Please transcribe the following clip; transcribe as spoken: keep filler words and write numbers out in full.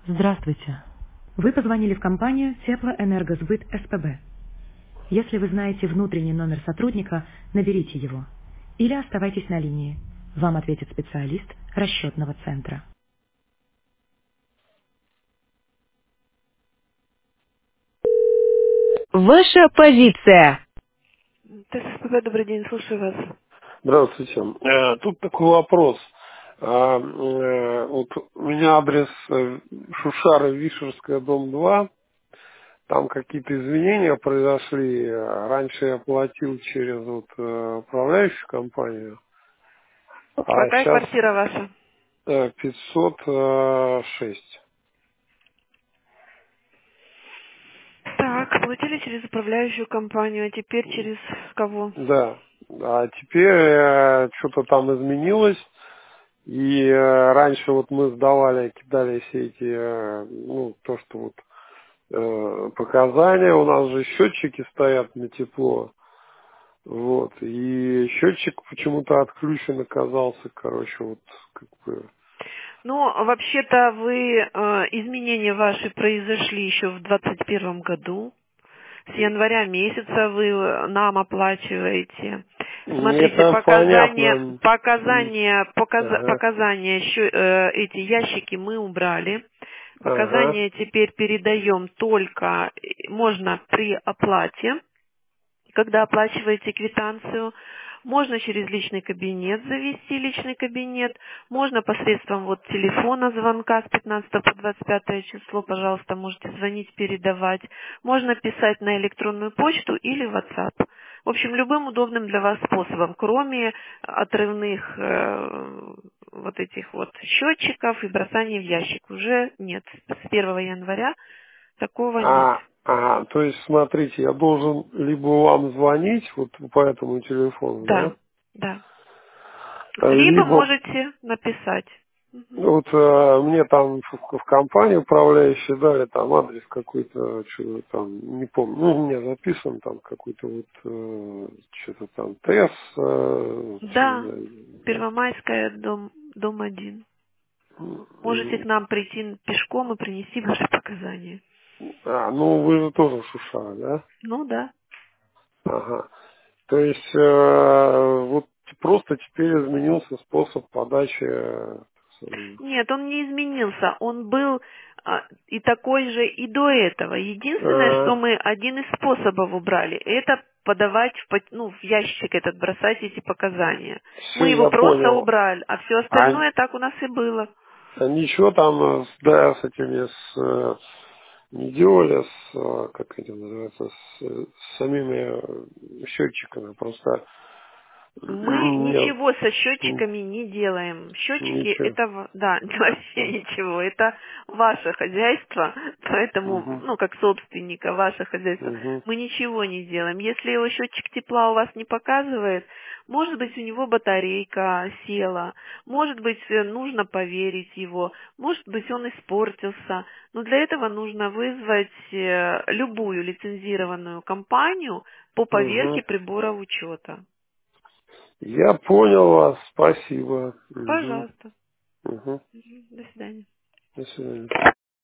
Здравствуйте. Вы позвонили в компанию Теплоэнергосбыт СПБ. Если вы знаете внутренний номер сотрудника, наберите его. Или оставайтесь на линии. Вам ответит специалист расчетного центра. Ваша позиция. ТСПБ, добрый день, слушаю вас. Здравствуйте. Э, Тут такой вопрос. А, э, Вот у меня адрес э, Шушара, Вишерская, дом два. Там какие-то изменения произошли. Раньше я платил через вот э, управляющую компанию, а Какая сейчас квартира ваша? пятьсот шесть. Так, платили через управляющую компанию, а теперь через кого? Да. А теперь что-то там изменилось. И э, раньше вот мы сдавали, кидали все эти, э, ну, то, что вот э, показания, у нас же счетчики стоят на тепло, вот, и счетчик почему-то отключен оказался, короче, вот, как бы, Ну, вообще-то вы, э, изменения ваши произошли еще в двадцать первом году. С января месяца вы э, нам оплачиваете. Смотрите, это показания, понятно. М, показания, показа- Ага, показания, щё- э, эти ящики мы убрали. ага, Показания теперь передаем только, э, можно при оплате. Когда оплачиваете квитанцию, можно через личный кабинет завести личный кабинет, можно посредством вот телефона звонка с пятнадцатого по двадцать пятое число, пожалуйста, можете звонить, передавать, можно писать на электронную почту или WhatsApp. В общем, любым удобным для вас способом, кроме отрывных э, вот этих вот счетчиков и бросания в ящик, уже нет. С первого января такого нет. а, ага, то есть, смотрите, я должен либо вам звонить вот по этому телефону, Да, да, да. Либо либо можете написать. Мгм. вот э, мне там в, в компании управляющие дали там адрес какой-то, что там, не помню, ну, у меня записан там какой-то вот, э, что-то там ТЭС, э, не Да, знаю, да. Первомайская, дом, дом один. Можете к М, нам прийти пешком и принести ваши показания. А, ну вы же тоже в Шушара, да? Ну да. Ага. То есть э, вот просто теперь изменился способ подачи. э, самой. Нет, он не изменился. Он был а, и такой же и до этого. Единственное, что А, мы один из способов убрали, это подавать в, пот- ну, в ящик этот, бросать эти показания. Мы все, его я просто понял. убрали, а все А остальное так у нас и было. А ничего там, э, с- да, с этими, с, э, не делали, с, э, как это называется, с, э, с самими э, счетчиками, просто Мы нет, ничего со м, счетчиками не делаем. Счетчики ничего. это, в- да, вообще ничего. Это ваше хозяйство, поэтому, Угу, ну, как собственника, ваше хозяйство. угу, Мы ничего не делаем. Если его счетчик тепла у вас не показывает, может быть, у него батарейка села, может быть, э, нужно поверить его, может быть, он испортился. Но для этого нужно вызвать э, любую лицензированную компанию по угу. поверке приборов учета. Я понял вас, спасибо. Угу, Пожалуйста. угу. Мгм. До свидания. До свидания.